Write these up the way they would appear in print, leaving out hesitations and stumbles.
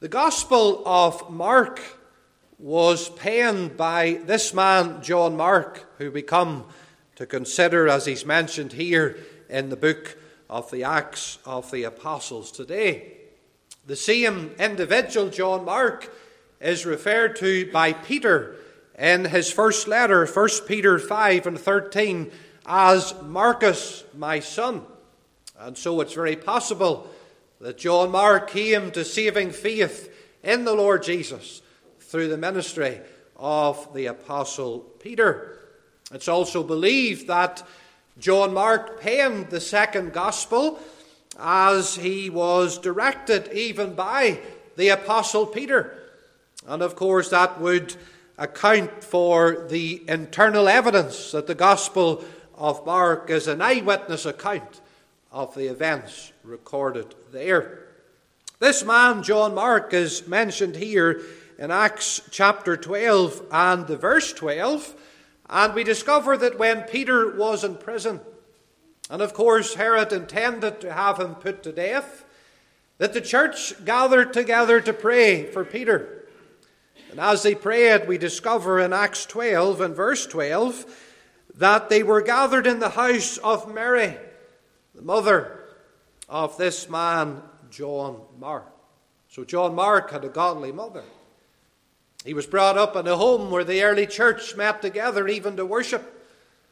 The Gospel of Mark was penned by this man, John Mark, who we come to consider as he's mentioned here in the book of the Acts of the Apostles today. The same individual, John Mark, is referred to by Peter in his first letter, 1 Peter 5:13, as Marcus, my son. And so it's very possible that John Mark came to saving faith in the Lord Jesus through the ministry of the Apostle Peter. It's also believed that John Mark penned the second Gospel as he was directed even by the Apostle Peter. And of course that would account for the internal evidence that the Gospel of Mark is an eyewitness account of the events recorded there. This man, John Mark, is mentioned here in Acts chapter 12 and the verse 12. And we discover that when Peter was in prison, and of course Herod intended to have him put to death, that the church gathered together to pray for Peter. And as they prayed, we discover in Acts 12 and verse 12 that they were gathered in the house of Mary, the mother of this man, John Mark. So John Mark had a godly mother. He was brought up in a home where the early church met together even to worship,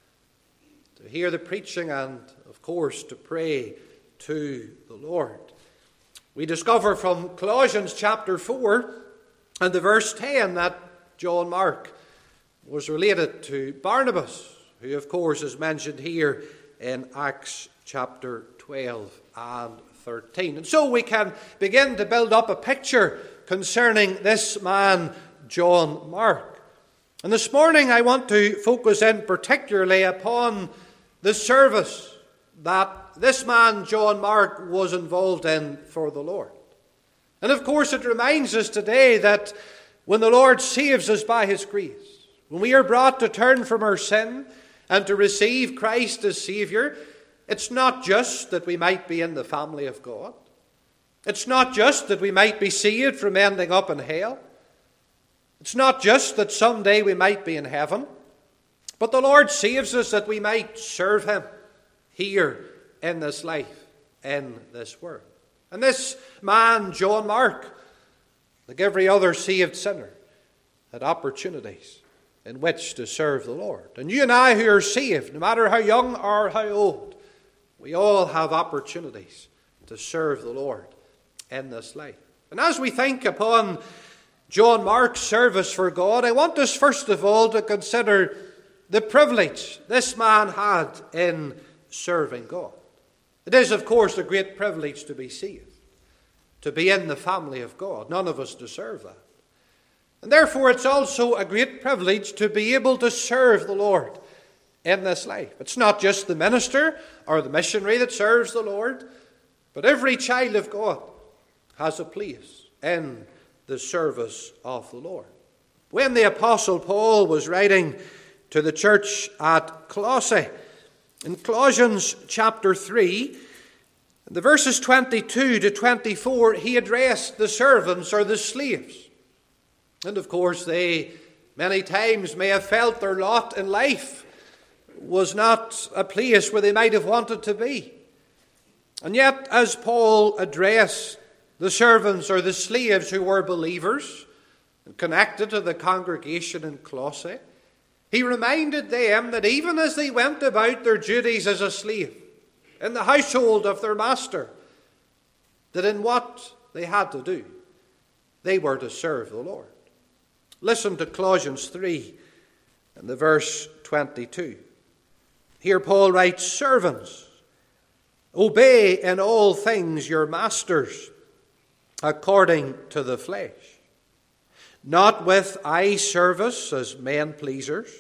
to hear the preaching and, of course, to pray to the Lord. We discover from Colossians chapter 4 and the verse 10 that John Mark was related to Barnabas, who, of course, is mentioned here in Acts chapter 12 and 13. And so we can begin to build up a picture concerning this man, John Mark. And this morning I want to focus in particularly upon the service that this man, John Mark, was involved in for the Lord. And of course it reminds us today that when the Lord saves us by his grace, when we are brought to turn from our sin and to receive Christ as Saviour, it's not just that we might be in the family of God. It's not just that we might be saved from ending up in hell. It's not just that someday we might be in heaven. But the Lord saves us that we might serve him here in this life, in this world. And this man, John Mark, like every other saved sinner, had opportunities in which to serve the Lord. And you and I who are saved, no matter how young or how old, we all have opportunities to serve the Lord in this life. And as we think upon John Mark's service for God, I want us first of all to consider the privilege this man had in serving God. It is, of course, a great privilege to be saved, to be in the family of God. None of us deserve that. And therefore it's also a great privilege to be able to serve the Lord in this life. It's not just the minister or the missionary that serves the Lord, but every child of God has a place in the service of the Lord. When the Apostle Paul was writing to the church at Colossae, in Colossians chapter 3, the verses 22 to 24, he addressed the servants or the slaves. And of course they many times may have felt their lot in life was not a place where they might have wanted to be. And yet, as Paul addressed the servants or the slaves who were believers and connected to the congregation in Colossae, he reminded them that even as they went about their duties as a slave in the household of their master, that in what they had to do, they were to serve the Lord. Listen to Colossians 3 and the verse 22. Here Paul writes, "Servants, obey in all things your masters according to the flesh, not with eye service as men pleasers,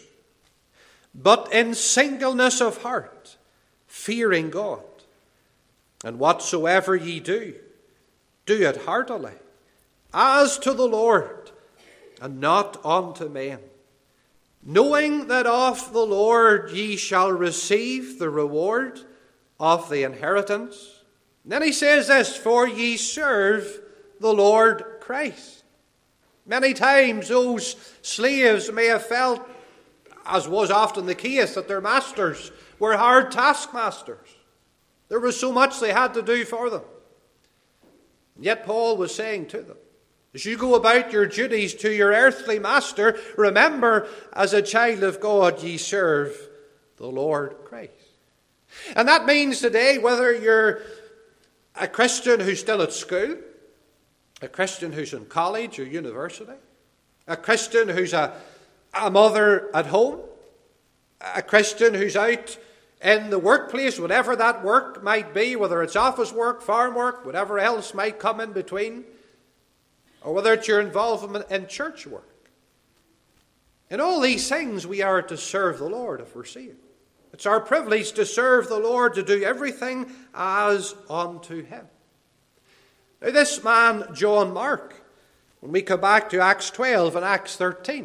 but in singleness of heart, fearing God. And whatsoever ye do, do it heartily, as to the Lord, and not unto men, knowing that of the Lord ye shall receive the reward of the inheritance." And then he says this, "For ye serve the Lord Christ. Many times those slaves may have felt, as was often the case, that their masters were hard taskmasters. There was so much they had to do for them. Yet Paul was saying to them, as you go about your duties to your earthly master, remember, as a child of God, ye serve the Lord Christ. And that means today, whether you're a Christian who's still at school, a Christian who's in college or university, a Christian who's a mother at home, a Christian who's out in the workplace, whatever that work might be, whether it's office work, farm work, whatever else might come in between, or whether it's your involvement in church work. In all these things, we are to serve the Lord if we're saved. It's our privilege to serve the Lord, to do everything as unto him. Now this man, John Mark, when we come back to Acts 12 and Acts 13,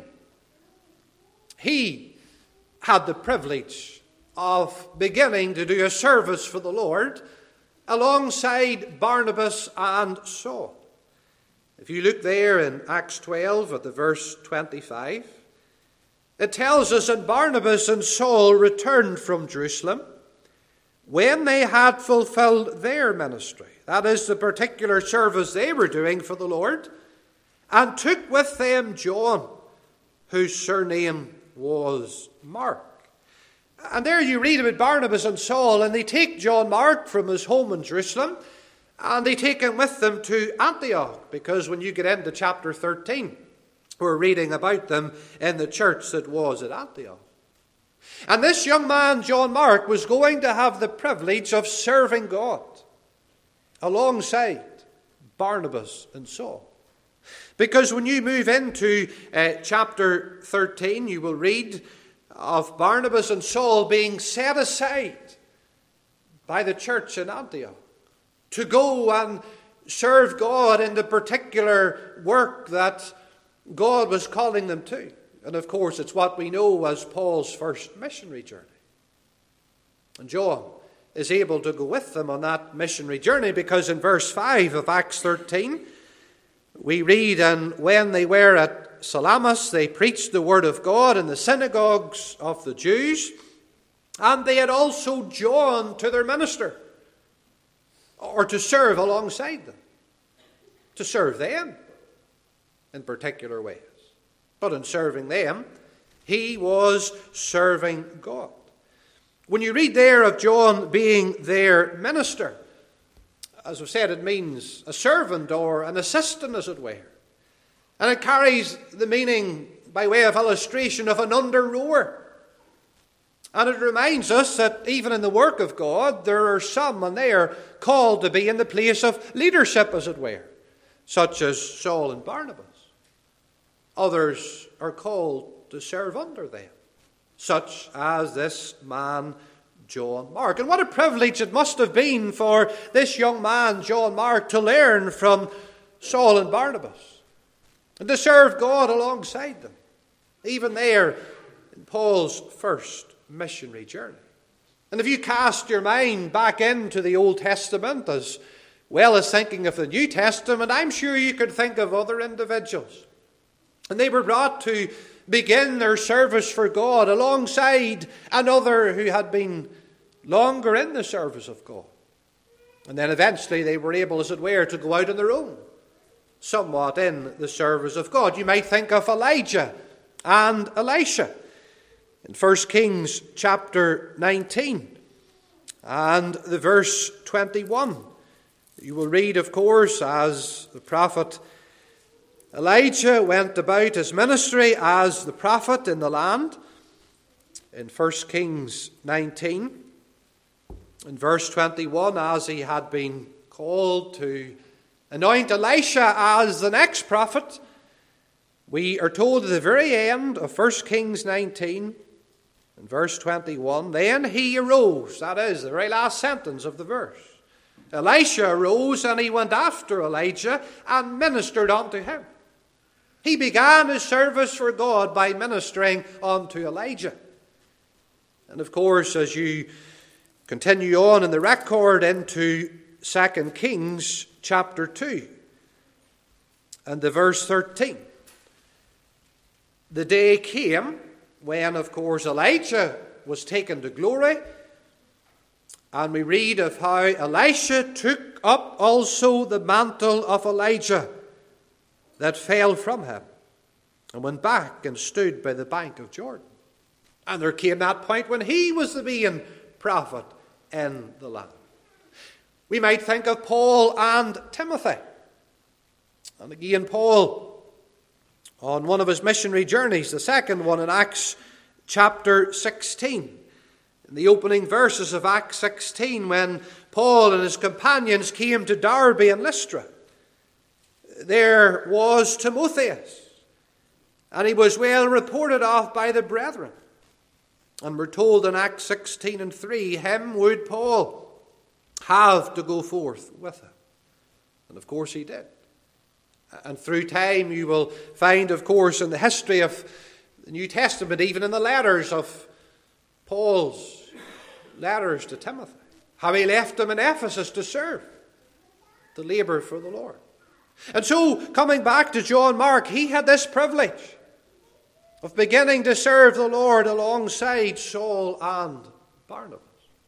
he had the privilege of beginning to do a service for the Lord alongside Barnabas and Saul. If you look there in Acts 12 at the verse 25, it tells us, and Barnabas and Saul returned from Jerusalem when they had fulfilled their ministry. That is the particular service they were doing for the Lord, and took with them John, whose surname was Mark. And there you read about Barnabas and Saul, and they take John Mark from his home in Jerusalem, and they take him with them to Antioch, because when you get into chapter 13, we're reading about them in the church that was at Antioch. And this young man, John Mark, was going to have the privilege of serving God alongside Barnabas and Saul. Because when you move into chapter 13, you will read of Barnabas and Saul being set aside by the church in Antioch to go and serve God in the particular work that God was calling them to. And of course, it's what we know as Paul's first missionary journey. And John is able to go with them on that missionary journey because in verse 5 of Acts 13, we read, and when they were at Salamis, they preached the word of God in the synagogues of the Jews, and they had also John to their minister, or to serve alongside them, to serve them in particular ways. But in serving them, he was serving God. When you read there of John being their minister, as I've said, it means a servant or an assistant, as it were. And it carries the meaning, by way of illustration, of an under-rower. And it reminds us that even in the work of God, there are some, and they are called to be in the place of leadership, as it were, such as Saul and Barnabas. Others are called to serve under them, such as this man, John Mark. And what a privilege it must have been for this young man, John Mark, to learn from Saul and Barnabas and to serve God alongside them, even there in Paul's first missionary journey. And if you cast your mind back into the Old Testament as well as thinking of the New Testament, I'm sure you could think of other individuals. And they were brought to begin their service for God alongside another who had been longer in the service of God. And then eventually they were able, as it were, to go out on their own, somewhat in the service of God. You might think of Elijah and Elisha in 1 Kings chapter 19 and the verse 21. You will read, of course, as the prophet Elijah went about his ministry as the prophet in the land. In 1 Kings 19, in verse 21, as he had been called to anoint Elisha as the next prophet, we are told at the very end of 1 Kings 19, in verse 21, then he arose. That is the very last sentence of the verse. Elisha arose and he went after Elijah and ministered unto him. He began his service for God by ministering unto Elijah. And of course, as you continue on in the record into 2 Kings chapter 2, And the verse 13. The day came when, of course, Elijah was taken to glory. And we read of how Elisha took up also the mantle of Elijah that fell from him, and went back and stood by the bank of Jordan. And there came that point when he was the main prophet in the land. We might think of Paul and Timothy. And again, Paul, on one of his missionary journeys, the second one in Acts chapter 16, in the opening verses of Acts 16, when Paul and his companions came to Derbe and Lystra, there was Timotheus, and he was well reported of by the brethren. And we're told in Acts 16 and 3, him would Paul have to go forth with him. And of course he did. And through time you will find, of course, in the history of the New Testament, even in the letters of Paul's letters to Timothy, how he left him in Ephesus to serve, to labour for the Lord. And so, coming back to John Mark, he had this privilege of beginning to serve the Lord alongside Saul and Barnabas.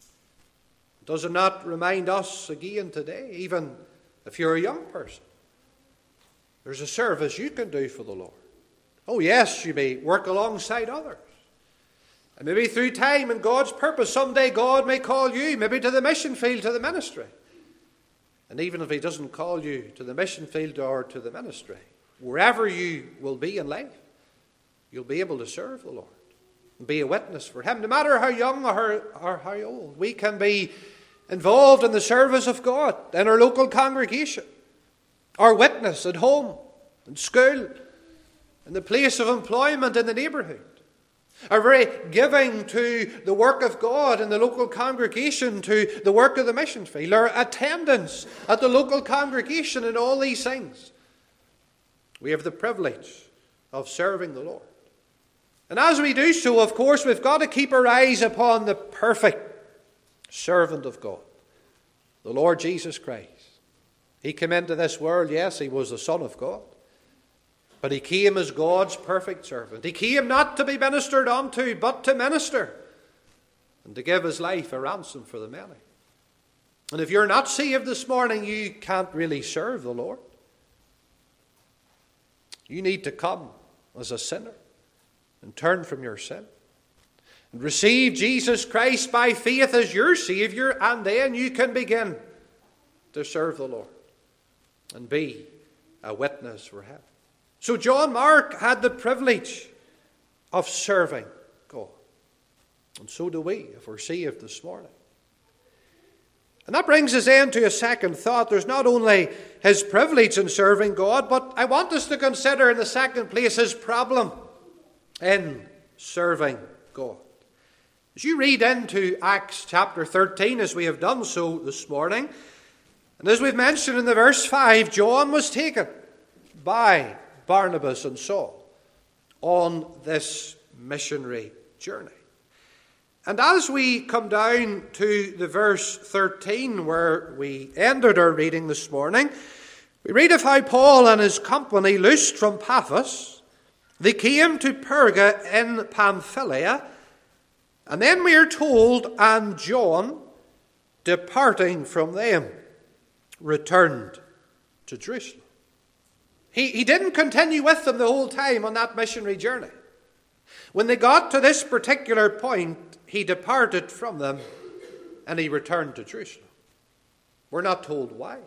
Does it not remind us again today, even if you're a young person, there's a service you can do for the Lord? Oh yes, you may work alongside others. And maybe through time and God's purpose, someday God may call you, maybe to the mission field, to the ministry. And even if he doesn't call you to the mission field or to the ministry, wherever you will be in life, you'll be able to serve the Lord and be a witness for him, no matter how young or how old. We can be involved in the service of God in our local congregation, our witness at home, in school, in the place of employment in the neighbourhood, our very giving to the work of God in the local congregation, to the work of the mission field, our attendance at the local congregation, and all these things. We have the privilege of serving the Lord. And as we do so, of course, we've got to keep our eyes upon the perfect servant of God, the Lord Jesus Christ. He came into this world, yes, he was the Son of God, but he came as God's perfect servant. He came not to be ministered unto, but to minister, and to give his life a ransom for the many. And if you're not saved this morning, you can't really serve the Lord. You need to come as a sinner and turn from your sin and receive Jesus Christ by faith as your Saviour, and then you can begin to serve the Lord and be a witness for him. So John Mark had the privilege of serving God. And so do we, if we're saved this morning. And that brings us then to a second thought. There's not only his privilege in serving God, but I want us to consider in the second place his problem in serving God. As you read into Acts chapter 13, as we have done so this morning, and as we've mentioned in the verse 5, John was taken by Barnabas and Saul on this missionary journey. And as we come down to the verse 13, where we ended our reading this morning, we read of how Paul and his company, loosed from Paphos, they came to Perga in Pamphylia, and then we are told, and John, departing from them, returned to Jerusalem. He didn't continue with them the whole time on that missionary journey. When they got to this particular point, he departed from them and he returned to Jerusalem. We're not told why.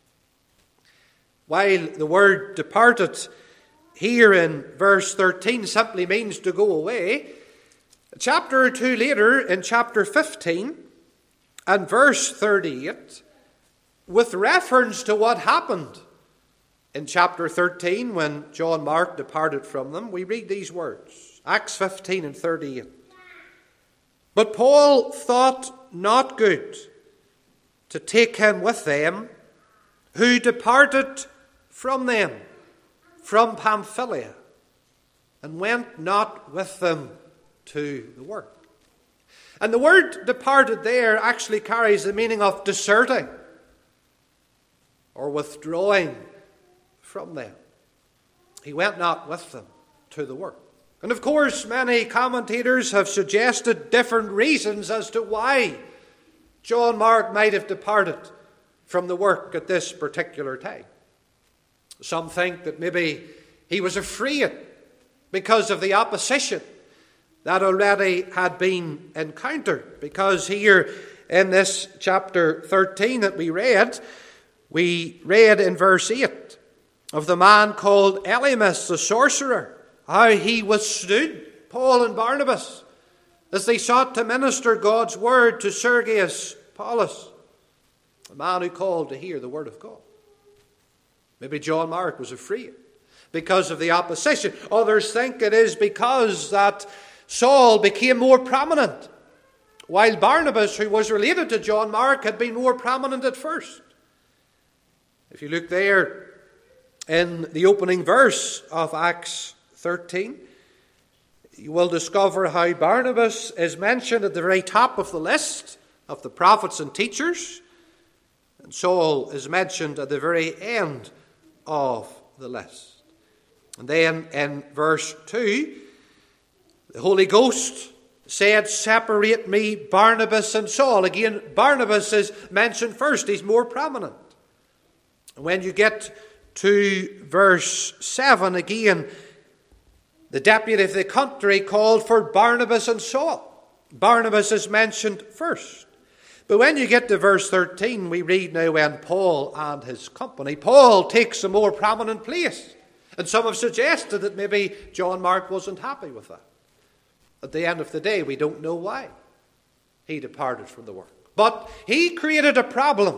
While the word departed here in verse 13 simply means to go away, a chapter or two later, in chapter 15 and verse 38, with reference to what happened in chapter 13 when John Mark departed from them, we read these words, Acts 15 and 38. But Paul thought not good to take him with them, who departed from them, from Pamphylia, and went not with them to the work. And the word departed there actually carries the meaning of deserting or withdrawing from them. he went not with them to the work. And of course, many commentators have suggested different reasons as to why John Mark might have departed from the work at this particular time. Some think that maybe he was afraid because of the opposition that already had been encountered. Because here in this chapter 13 that we read in verse 8 of the man called Elymas the sorcerer, how he withstood Paul and Barnabas as they sought to minister God's word to Sergius Paulus, a man who called to hear the word of God. Maybe John Mark was afraid because of the opposition. Others think it is because that Saul became more prominent, while Barnabas, who was related to John Mark, had been more prominent at first. If you look there in the opening verse of Acts 13, you will discover how Barnabas is mentioned at the very top of the list of the prophets and teachers, and Saul is mentioned at the very end of the list. And then in verse 2, the Holy Ghost said, "Separate me, Barnabas and Saul." Again, Barnabas is mentioned first. He's more prominent. And when you get to verse 7, again, the deputy of the country called for Barnabas and Saul. Barnabas is mentioned first. But when you get to verse 13, we read now, when Paul and his company. Paul takes a more prominent place. And some have suggested that maybe John Mark wasn't happy with that. At the end of the day, we don't know why he departed from the work. But he created a problem,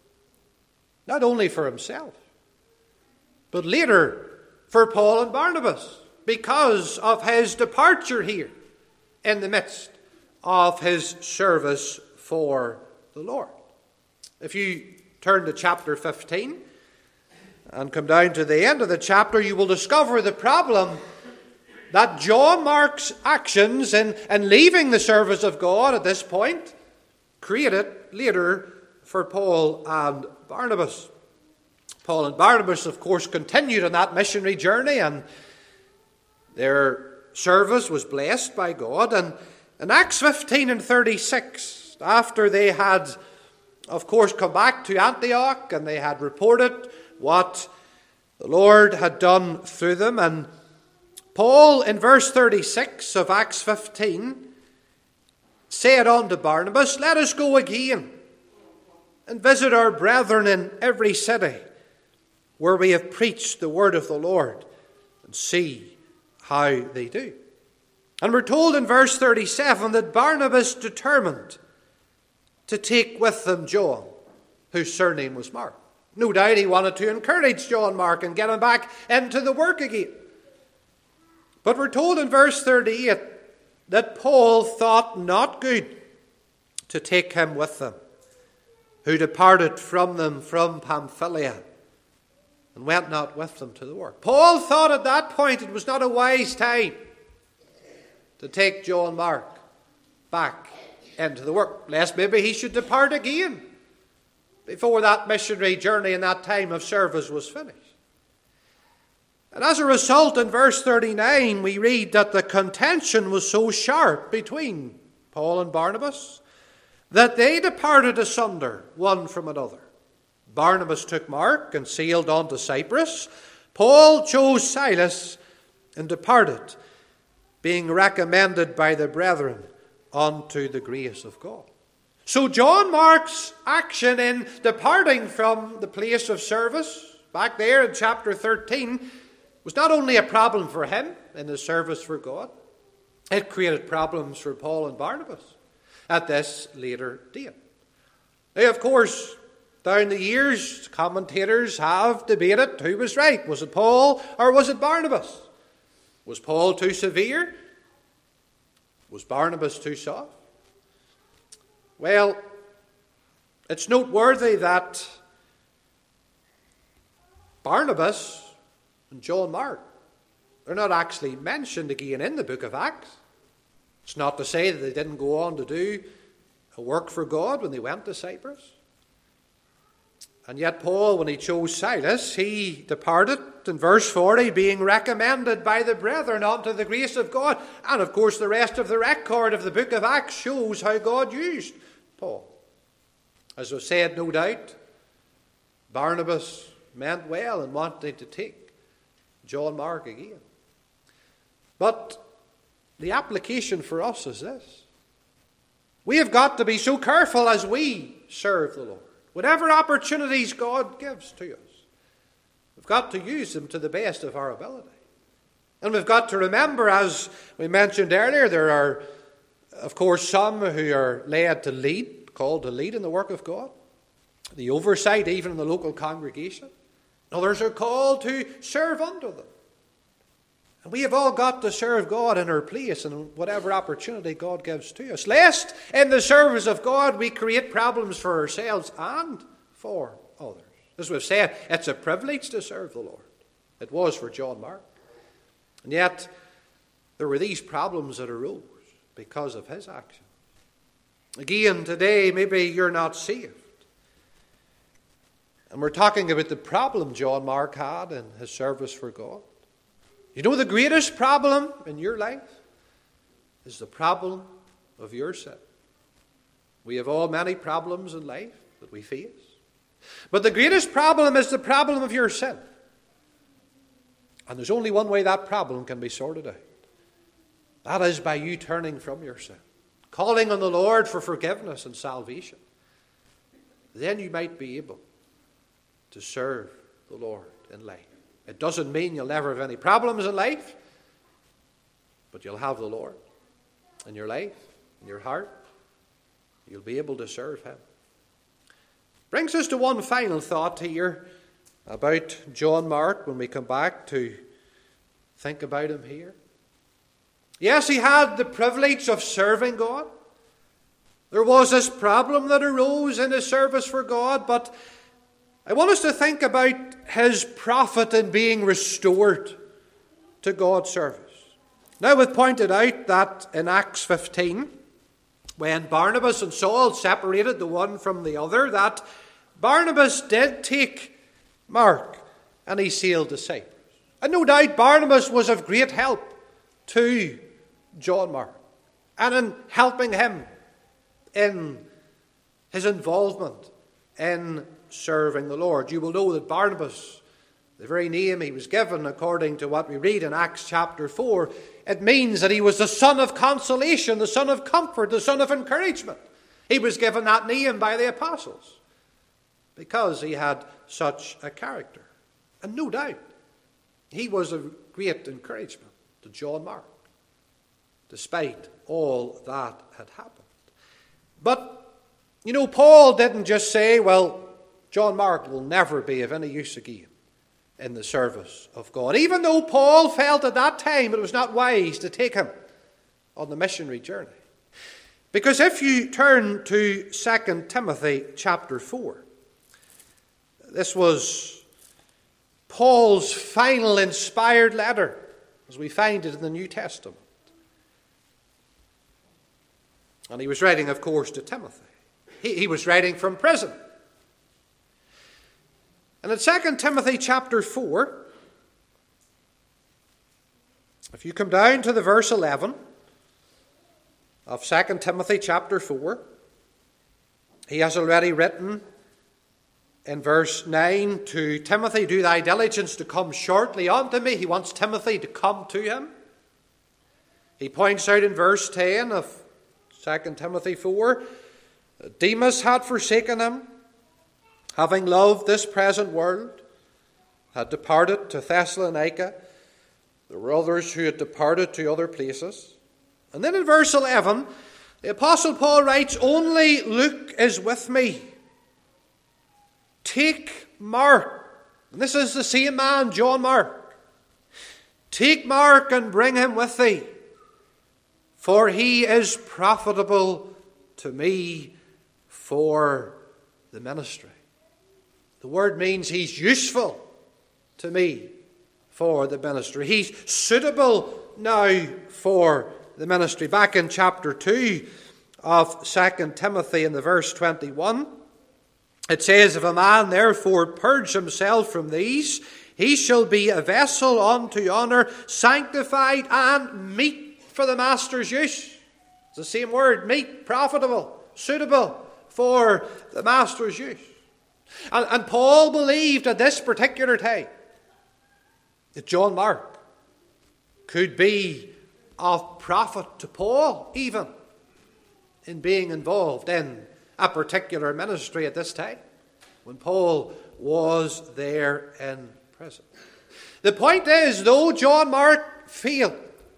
not only for himself, but later for Paul and Barnabas, because of his departure here in the midst of his service for the Lord. If you turn to chapter 15 and come down to the end of the chapter, you will discover the problem that John Mark's actions in leaving the service of God at this point created later for Paul and Barnabas. Paul and Barnabas, of course, continued on that missionary journey, and their service was blessed by God. And in Acts 15 and 36, after they had, of course, come back to Antioch and they had reported what the Lord had done through them, and Paul, in verse 36 of Acts 15, said unto Barnabas, "Let us go again and visit our brethren in every city where we have preached the word of the Lord, and see how they do." And we're told in verse 37 that Barnabas determined to take with them John, whose surname was Mark. No doubt he wanted to encourage John Mark and get him back into the work again. But we're told in verse 38 that Paul thought not good to take him with them, who departed from them from Pamphylia, and went not with them to the work. Paul thought at that point it was not a wise time to take John Mark back into the work, lest maybe he should depart again before that missionary journey and that time of service was finished. And as a result, in verse 39, we read that the contention was so sharp between Paul and Barnabas that they departed asunder one from another. Barnabas took Mark and sailed on to Cyprus. Paul chose Silas and departed, being recommended by the brethren unto the grace of God. So John Mark's action in departing from the place of service, back there in chapter 13, was not only a problem for him in his service for God, it created problems for Paul and Barnabas at this later date. Now, of course, down the years, commentators have debated who was right. Was it Paul or was it Barnabas? Was Paul too severe? Was Barnabas too soft? Well, it's noteworthy that Barnabas and John Mark are not actually mentioned again in the book of Acts. It's not to say that they didn't go on to do a work for God when they went to Cyprus. And yet Paul, when he chose Silas, he departed, in verse 40, being recommended by the brethren unto the grace of God. And of course the rest of the record of the book of Acts shows how God used Paul. As was said, no doubt, Barnabas meant well in wanting to take John Mark again. But the application for us is this. We have got to be so careful as we serve the Lord. Whatever opportunities God gives to us, we've got to use them to the best of our ability. And we've got to remember, as we mentioned earlier, there are, of course, some who are led to lead, called to lead in the work of God, the oversight even in the local congregation. Others are called to serve under them. And we have all got to serve God in our place and whatever opportunity God gives to us. Lest in the service of God we create problems for ourselves and for others. As we've said, it's a privilege to serve the Lord. It was for John Mark. And yet there were these problems that arose because of his action. Again, today maybe you're not saved. And we're talking about the problem John Mark had in his service for God. You know, the greatest problem in your life is the problem of your sin. We have all many problems in life that we face. But the greatest problem is the problem of your sin. And there's only one way that problem can be sorted out. That is by you turning from your sin, calling on the Lord for forgiveness and salvation. Then you might be able to serve the Lord in life. It doesn't mean you'll never have any problems in life, but you'll have the Lord in your life, in your heart. You'll be able to serve him. Brings us to one final thought here about John Mark when we come back to think about him here. Yes, he had the privilege of serving God. There was this problem that arose in his service for God, but I want us to think about his profit in being restored to God's service. Now, we've pointed out that in Acts 15, when Barnabas and Saul separated the one from the other, that Barnabas did take Mark and he sailed to Cyprus. And no doubt Barnabas was of great help to John Mark and in helping him in his involvement in serving the Lord. You will know that Barnabas, the very name he was given according to what we read in Acts chapter 4, it means that he was the son of consolation, the son of comfort, the son of encouragement. He was given that name by the apostles because he had such a character. And no doubt, he was a great encouragement to John Mark, despite all that had happened. But, you know, Paul didn't just say, well, John Mark will never be of any use again in the service of God. Even though Paul felt at that time it was not wise to take him on the missionary journey. Because if you turn to 2 Timothy chapter 4, this was Paul's final inspired letter, as we find it in the New Testament. And he was writing, of course, to Timothy. He was writing from prison. And in 2 Timothy chapter 4, if you come down to the verse 11 of 2 Timothy chapter 4, he has already written in verse 9 to Timothy, do thy diligence to come shortly unto me. He wants Timothy to come to him. He points out in verse 10 of 2 Timothy 4, Demas had forsaken him, having loved this present world, had departed to Thessalonica. There were others who had departed to other places. And then in verse 11, the Apostle Paul writes, only Luke is with me. Take Mark. And this is the same man, John Mark. Take Mark and bring him with thee, for he is profitable to me for the ministry. The word means he's useful to me for the ministry. He's suitable now for the ministry. Back in chapter 2 of 2 Timothy in the verse 21, It says, if a man therefore purge himself from these, he shall be a vessel unto honour, sanctified and meet for the master's use. It's the same word, meet, profitable, suitable for the master's use. And Paul believed at this particular time that John Mark could be of profit to Paul, even in being involved in a particular ministry at this time, when Paul was there in prison. The point is, though John Mark failed,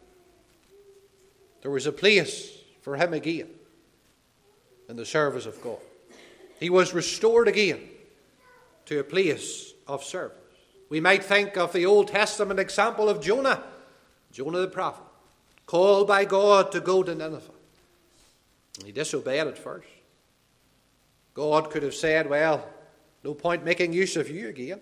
there was a place for him again in the service of God. He was restored again to a place of service. We might think of the Old Testament example of Jonah the prophet, called by God to go to Nineveh. And he disobeyed at first. God could have said, well, no point making use of you again.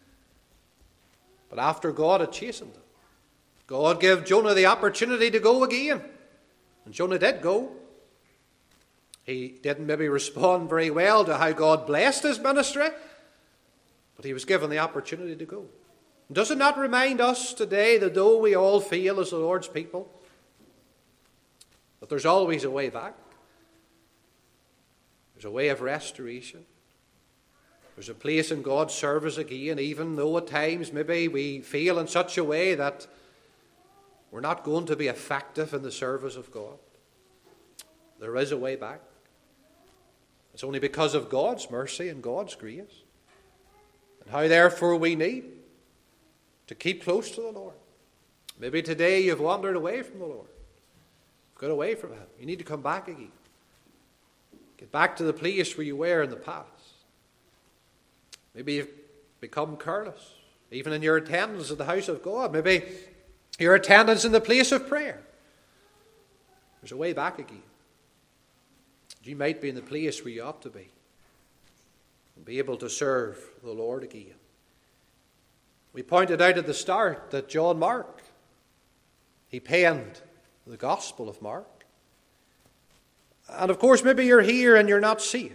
But after God had chastened him, God gave Jonah the opportunity to go again. And Jonah did go. He didn't maybe respond very well to how God blessed his ministry, but he was given the opportunity to go. Does it not remind us today that though we all feel as the Lord's people, that there's always a way back? There's a way of restoration. There's a place in God's service again, even though at times maybe we feel in such a way that we're not going to be effective in the service of God. There is a way back. It's only because of God's mercy and God's grace. And how therefore we need to keep close to the Lord. Maybe today you've wandered away from the Lord. You've got away from Him. You need to come back again. Get back to the place where you were in the past. Maybe you've become careless, even in your attendance at the house of God. Maybe your attendance in the place of prayer. There's a way back again. You might be in the place where you ought to be and be able to serve the Lord again. We pointed out at the start that John Mark, he penned the Gospel of Mark. And of course, maybe you're here and you're not saved.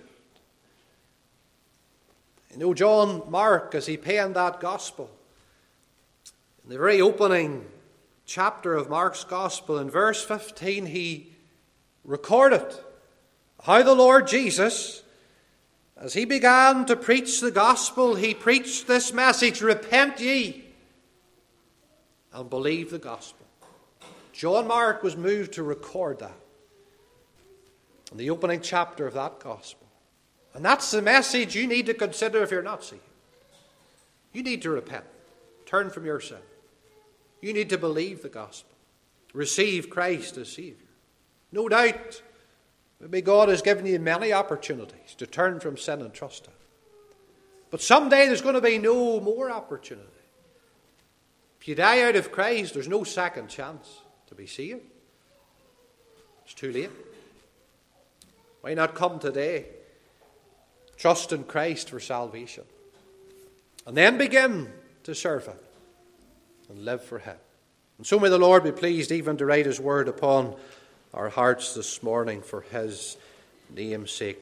You know, John Mark, as he penned that Gospel, in the very opening chapter of Mark's Gospel, in verse 15, he recorded how the Lord Jesus, as he began to preach the Gospel, he preached this message, repent ye and believe the Gospel. John Mark was moved to record that in the opening chapter of that Gospel. And that's the message you need to consider if you're not saved. You need to repent. Turn from your sin. You need to believe the Gospel. Receive Christ as Savior. No doubt, maybe God has given you many opportunities to turn from sin and trust Him. But someday there's going to be no more opportunity. If you die out of Christ, there's no second chance to be saved. It's too late. Why not come today? Trust in Christ for salvation. And then begin to serve Him and live for Him. And so may the Lord be pleased even to write His word upon our hearts this morning for His name's sake.